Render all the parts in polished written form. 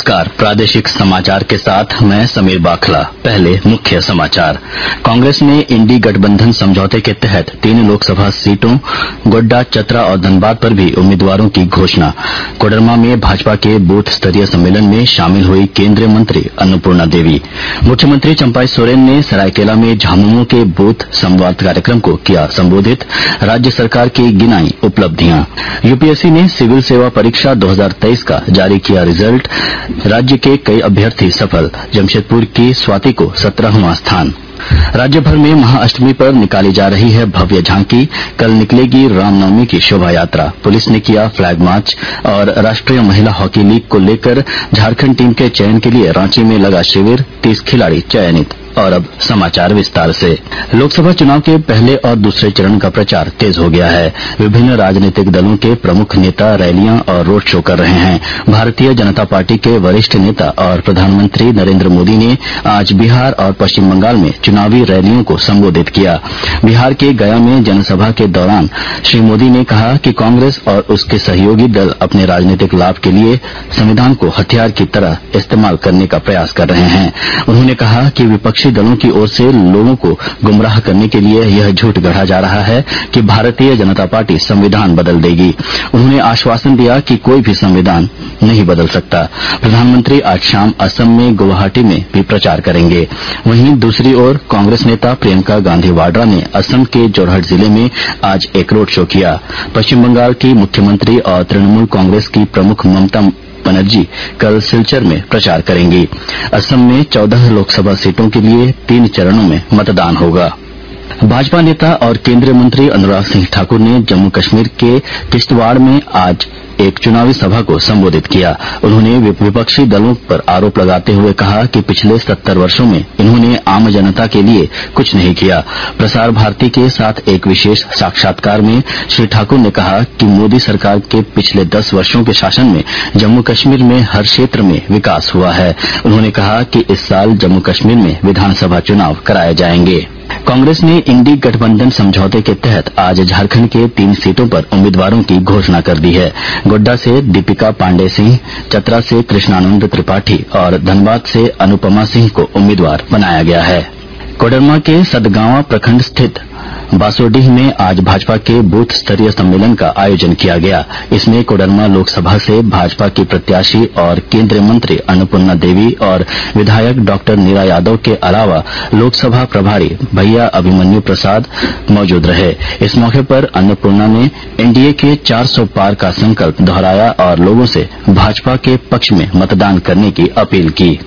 नमस्कार, प्रादेशिक समाचार के साथ मैं समीर बाखला। पहले मुख्य समाचार। कांग्रेस ने इंडी गठबंधन समझौते के तहत 3 लोकसभा सीटों गोड्डा, चतरा और धनबाद पर भी उम्मीदवारों की घोषणा। कोडरमा में भाजपा के बूथ स्तरीय सम्मेलन में शामिल हुई केंद्रीय मंत्री अन्नपूर्णा देवी। मुख्यमंत्री चंपाई सोरेन ने सरायकेला में झामुमो के बूथ संवाद कार्यक्रम को किया संबोधित। राज्य सरकार की गिनाई उपलब्धियां। यूपीएससी ने सिविल सेवा परीक्षा 2023 का जारी किया रिजल्ट। राज्य के कई अभ्यर्थी सफल। जमशेदपुर की स्वाति को 17वां स्थान। राज्य भर में महाअष्टमी पर निकाली जा रही है भव्य झांकी। कल निकलेगी रामनवमी की शोभा यात्रा। पुलिस ने किया फ्लैग मार्च और राष्ट्रीय महिला हॉकी लीग को लेकर झारखंड टीम के चयन के लिए रांची में लगा शिविर। 30 खिलाड़ी चयनित। और अब समाचार विस्तार से। लोकसभा चुनाव के पहले और दूसरे चरण का प्रचार तेज हो गया है। विभिन्न राजनीतिक दलों के प्रमुख नेता रैलियां और रोड शो कर रहे हैं। भारतीय जनता पार्टी के वरिष्ठ नेता और प्रधानमंत्री नरेंद्र मोदी ने आज बिहार और पश्चिम बंगाल में चुनावी रैलियों को संबोधित किया। बिहार के गया में जनसभा के दौरान श्री मोदी ने कहा कि कांग्रेस और उसके सहयोगी दल अपने राजनीतिक लाभ के लिए संविधान को हथियार की तरह इस्तेमाल करने का प्रयास कर रहे हैं। उन्होंने कहा कि विपक्षी दलों की ओर से लोगों को गुमराह करने के लिए यह झूठ गढ़ा जा रहा है कि भारतीय जनता पार्टी संविधान बदल देगी। उन्होंने आश्वासन दिया कि कोई भी संविधान नहीं बदल सकता। प्रधानमंत्री आज शाम असम में गुवाहाटी में भी प्रचार करेंगे। वहीं दूसरी ओर कांग्रेस नेता प्रियंका गांधी वाड्रा ने असम के जोरहट जिले में आज एक रोड शो किया। पश्चिम बंगाल की मुख्यमंत्री और तृणमूल कांग्रेस की प्रमुख ममता बनर्जी कल सिलचर में प्रचार करेंगी। असम में 14 लोकसभा सीटों के लिए 3 चरणों में मतदान होगा। भाजपा नेता और केंद्रीय मंत्री अनुराग सिंह ठाकुर ने जम्मू कश्मीर के किश्तवाड़ में आज एक चुनावी सभा को संबोधित किया। उन्होंने विपक्षी दलों पर आरोप लगाते हुए कहा कि पिछले 70 वर्षों में इन्होंने आम जनता के लिए कुछ नहीं किया। प्रसार भारती के साथ एक विशेष साक्षात्कार में श्री ठाकुर ने कहा कि मोदी सरकार के पिछले 10 वर्षों के शासन में जम्मू कश्मीर में हर क्षेत्र में विकास हुआ है। उन्होंने कहा कि इस साल जम्मू कश्मीर में विधानसभा चुनाव कराए जाएंगे। कांग्रेस ने इंडी गठबंधन समझौते के तहत आज झारखंड के 3 सीटों पर उम्मीदवारों की घोषणा कर दी है। गोड्डा से दीपिका पांडे सिंह, चतरा से कृष्णानंद त्रिपाठी और धनबाद से अनुपमा सिंह को उम्मीदवार बनाया गया है। कोडरमा के सतगावा प्रखंड स्थित बासोडीह में आज भाजपा के बूथ स्तरीय सम्मेलन का आयोजन किया गया। इसमें कोडरमा लोकसभा से भाजपा की प्रत्याशी और केंद्रीय मंत्री अन्नपूर्णा देवी और विधायक डॉक्टर नीरा यादव के अलावा लोकसभा प्रभारी भैया अभिमन्यु प्रसाद मौजूद रहे। इस मौके पर अन्नपूर्णा ने एनडीए के 400 पार का संकल्प दोहराया और लोगों से भाजपा के पक्ष में मतदान करने की अपील की।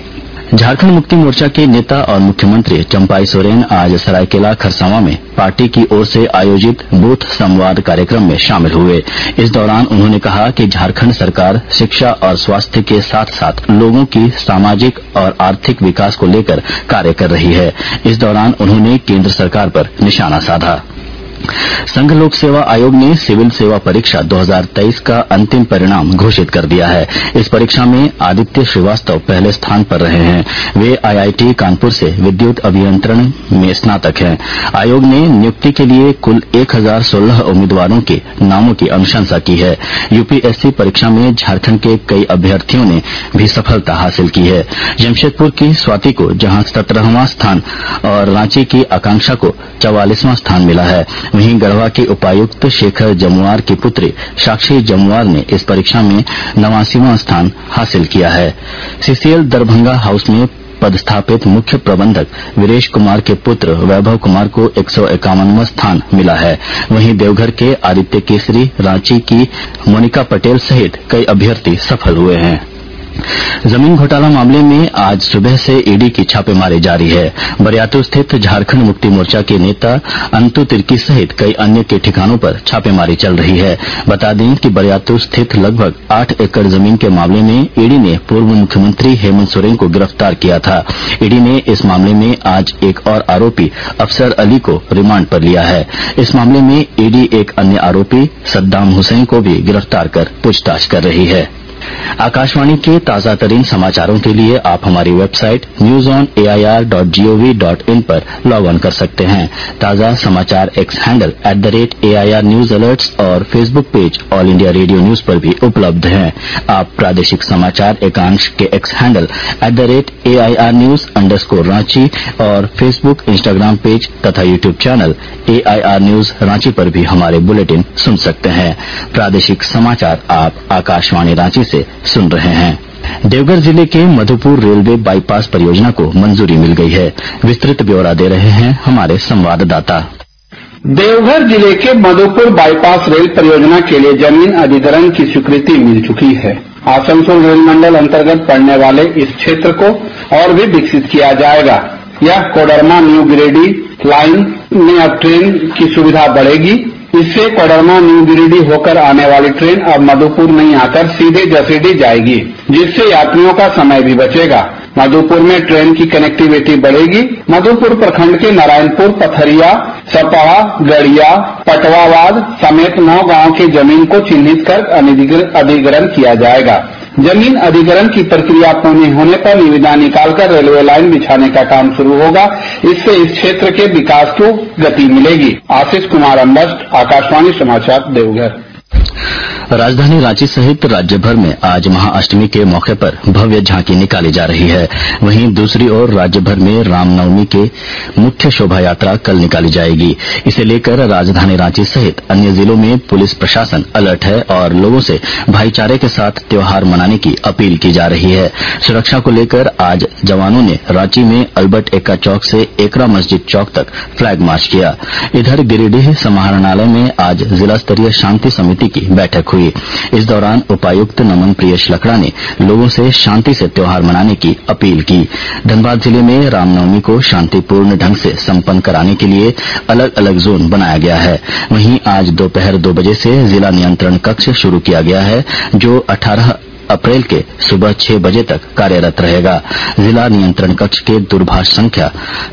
झारखंड मुक्ति मोर्चा के नेता और मुख्यमंत्री चंपाई सोरेन आज सरायकेला खरसावां में पार्टी की ओर से आयोजित बूथ संवाद कार्यक्रम में शामिल हुए। इस दौरान उन्होंने कहा कि झारखंड सरकार शिक्षा और स्वास्थ्य के साथ साथ लोगों की सामाजिक और आर्थिक विकास को लेकर कार्य कर रही है। इस दौरान उन्होंने केंद्र सरकार पर निशाना साधा। संघ लोक सेवा आयोग ने सिविल सेवा परीक्षा 2023 का अंतिम परिणाम घोषित कर दिया है। इस परीक्षा में आदित्य श्रीवास्तव पहले स्थान पर रहे हैं। वे आईआईटी कानपुर से विद्युत अभियंत्रण में स्नातक हैं। आयोग ने नियुक्ति के लिए कुल 1016 उम्मीदवारों के नामों की अनुशंसा की है। यूपीएससी परीक्षा में झारखंड के कई अभ्यर्थियों ने भी सफलता हासिल की है। जमशेदपुर की स्वाति को जहां 17वां स्थान और रांची की आकांक्षा को 44वां स्थान मिला है। वहीं गढ़वा के उपायुक्त शेखर जमुआर की पुत्री साक्षी जमुआर ने इस परीक्षा में 89वां स्थान हासिल किया है। सीसीएल दरभंगा हाउस में पदस्थापित मुख्य प्रबंधक वीरेश कुमार के पुत्र वैभव कुमार को 151वां स्थान मिला है। वहीं देवघर के आदित्य केसरी, रांची की मोनिका पटेल सहित कई अभ्यर्थी सफल हुए हैं। जमीन घोटाला मामले में आज सुबह से ईडी की छापेमारी जारी है। बरियातू स्थित झारखंड मुक्ति मोर्चा के नेता अंतु तिर्की सहित कई अन्य के ठिकानों पर छापेमारी चल रही है। बता दें कि बरियातू स्थित लगभग 8 एकड़ जमीन के मामले में ईडी ने पूर्व मुख्यमंत्री हेमंत सोरेन को गिरफ्तार किया था। ईडी ने इस मामले में आज एक और आरोपी अफसर अली को रिमांड पर लिया है। इस मामले में ईडी एक अन्य आरोपी सद्दाम हुसैन को भी गिरफ्तार कर पूछताछ कर रही है। आकाशवाणी के ताजा तरीन समाचारों के लिए आप हमारी वेबसाइट newsonair.gov.in पर लॉग ऑन कर सकते हैं। ताजा समाचार X handle @AIR news alerts और Facebook page all India radio news पर भी उपलब्ध हैं। आप प्रादेशिक समाचार एकांश के एक्स हैंडल @AIR News_Ranchi और फेसबुक, इंस्टाग्राम पेज तथा YouTube channel AIR news Ranchi पर भी हमारे बुलेटिन सुन सकते हैं। प्रादेशिक समाचार आप आकाशवाणी रांची से सुन रहे हैं। देवघर जिले के मधुपुर रेलवे बाईपास परियोजना को मंजूरी मिल गई है। विस्तृत ब्यौरा दे रहे हैं हमारे संवाददाता। देवघर जिले के मधुपुर बाईपास रेल परियोजना के लिए जमीन अधिग्रहण की स्वीकृति मिल चुकी है। आसनसोल रेल मंडल अंतर्गत पड़ने वाले इस क्षेत्र को और भी विकसित किया जाएगा। यह कोडरमा न्यू गिरिडीह लाइन में अब ट्रेन की सुविधा बढ़ेगी। इससे कोडरमा न्यू गिरिडीह होकर आने वाली ट्रेन अब मधुपुर नहीं आकर सीधे जसीडीह जाएगी, जिससे यात्रियों का समय भी बचेगा। मधुपुर में ट्रेन की कनेक्टिविटी बढ़ेगी। मधुपुर प्रखंड के नारायणपुर, पथरिया, सपहा, गड़िया, पटवावाद समेत 9 गांव की जमीन को चिन्हित कर अधिग्रहण किया जाएगा। जमीन अधिग्रहण की प्रक्रिया पूर्ण होने पर निविदा निकालकर रेलवे लाइन बिछाने का काम शुरू होगा। इससे इस क्षेत्र के विकास को गति मिलेगी। आशीष कुमार अम्बस्ट, आकाशवाणी समाचार, देवघर। राजधानी रांची सहित राज्य भर में आज महाअष्टमी के मौके पर भव्य झांकी निकाली जा रही है। वहीं दूसरी ओर राज्य भर में रामनवमी के मुख्य शोभा यात्रा कल निकाली जाएगी। इसे लेकर राजधानी रांची सहित अन्य जिलों में पुलिस प्रशासन अलर्ट है और लोगों से भाईचारे के साथ त्योहार मनाने की अपील की जा रही है। सुरक्षा को लेकर आज जवानों ने रांची में अल्बर्ट एक्का चौक से एकरा मस्जिद चौक तक फ्लैग मार्च किया। इधर गिरिडीह समाहरणालय में आज जिला स्तरीय शांति समिति की बैठक हुई। इस दौरान उपायुक्त नमन प्रियेश लकड़ा ने लोगों से शांति से त्योहार मनाने की अपील की। धनबाद जिले में रामनवमी को शांतिपूर्ण ढंग से संपन्न कराने के लिए अलग अलग जोन बनाया गया है। वहीं आज दोपहर 2 बजे से जिला नियंत्रण कक्ष शुरू किया गया है, जो 18 अप्रैल के सुबह 6 बजे तक कार्यरत रहेगा। जिला नियंत्रण कक्ष के दूरभाष संख्या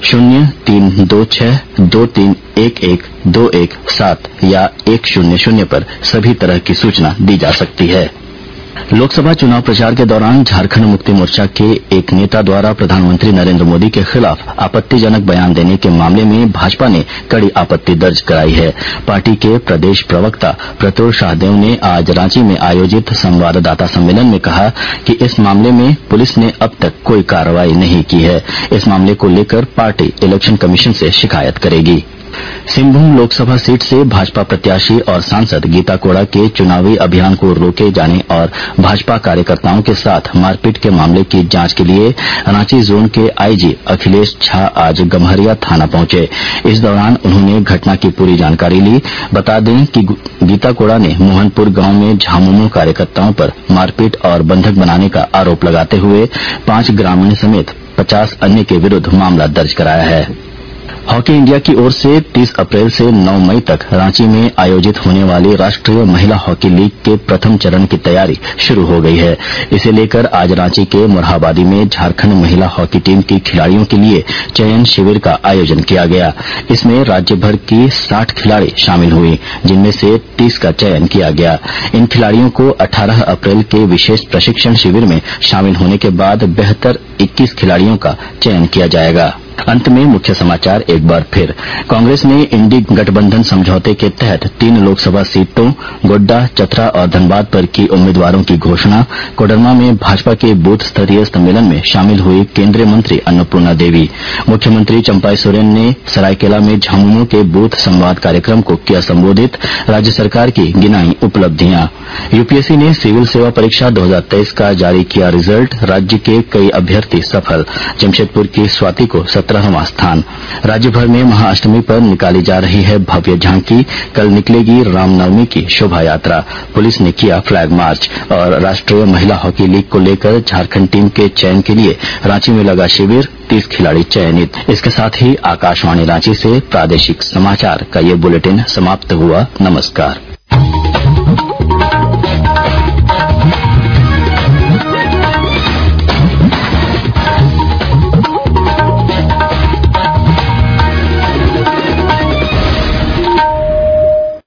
0326231121 या 100 पर सभी तरह की सूचना दी जा सकती है। लोकसभा चुनाव प्रचार के दौरान झारखंड मुक्ति मोर्चा के एक नेता द्वारा प्रधानमंत्री नरेंद्र मोदी के खिलाफ आपत्तिजनक बयान देने के मामले में भाजपा ने कड़ी आपत्ति दर्ज कराई है। पार्टी के प्रदेश प्रवक्ता प्रतुल शाहदेव ने आज रांची में आयोजित संवाददाता सम्मेलन में कहा कि इस मामले में पुलिस ने अब तक कोई कार्रवाई नहीं की है। इस मामले को लेकर पार्टी इलेक्शन कमीशन से शिकायत करेगी। सिंहभूम लोकसभा सीट से भाजपा प्रत्याशी और सांसद गीता कोड़ा के चुनावी अभियान को रोके जाने और भाजपा कार्यकर्ताओं के साथ मारपीट के मामले की जांच के लिए रांची जोन के आईजी अखिलेश झा आज गम्हरिया थाना पहुंचे। इस दौरान उन्होंने घटना की पूरी जानकारी ली। बता दें कि गीता कोड़ा ने मोहनपुर गांव में झामुमो कार्यकर्ताओं पर मारपीट और बंधक बनाने का आरोप लगाते हुए 5 ग्रामीण समेत 50 अन्य के विरुद्ध मामला दर्ज कराया है। हॉकी इंडिया की ओर से 30 अप्रैल से 9 मई तक रांची में आयोजित होने वाली राष्ट्रीय महिला हॉकी लीग के प्रथम चरण की तैयारी शुरू हो गई है। इसे लेकर आज रांची के मोरहाबादी में झारखंड महिला हॉकी टीम की खिलाड़ियों के लिए चयन शिविर का आयोजन किया गया। इसमें राज्य भर की 60 खिलाड़ी शामिल हुई, जिनमें से 30 का चयन किया गया। इन खिलाड़ियों को 18 अप्रैल के विशेष प्रशिक्षण शिविर में शामिल होने के बाद बेहतर 21 खिलाड़ियों का चयन किया जाएगा। अंत में मुख्य समाचार एक बार फिर। कांग्रेस ने इंडी गठबंधन समझौते के तहत 3 लोकसभा सीटों गोड्डा, चतरा और धनबाद पर की उम्मीदवारों की घोषणा। कोडरमा में भाजपा के बूथ स्तरीय सम्मेलन में शामिल हुई केंद्रीय मंत्री अन्नपूर्णा देवी। मुख्यमंत्री चंपाई सोरेन ने सरायकेला में झामुमो के बूथ संवाद कार्यक्रम को किया संबोधित। राज्य सरकार की गिनाई उपलब्धियां। यूपीएससी ने सिविल सेवा परीक्षा 2023 का जारी किया रिजल्ट। राज्य के कई अभ्यर्थी सफल। जमशेदपुर की स्वाति को 17वां स्थान। राज्य भर में महाअष्टमी पर निकाली जा रही है भव्य झांकी। कल निकलेगी रामनवमी की शोभा यात्रा। पुलिस ने किया फ्लैग मार्च। और राष्ट्रीय महिला हॉकी लीग को लेकर झारखंड टीम के चयन के लिए रांची में लगा शिविर, 30 खिलाड़ी चयनित। इसके साथ ही आकाशवाणी रांची से प्रादेशिक समाचार का ये बुलेटिन समाप्त हुआ। नमस्कार।